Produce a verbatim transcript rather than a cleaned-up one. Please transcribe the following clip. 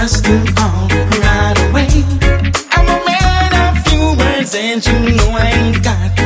trusting all right away. I'm a man of few words, and you know I ain't got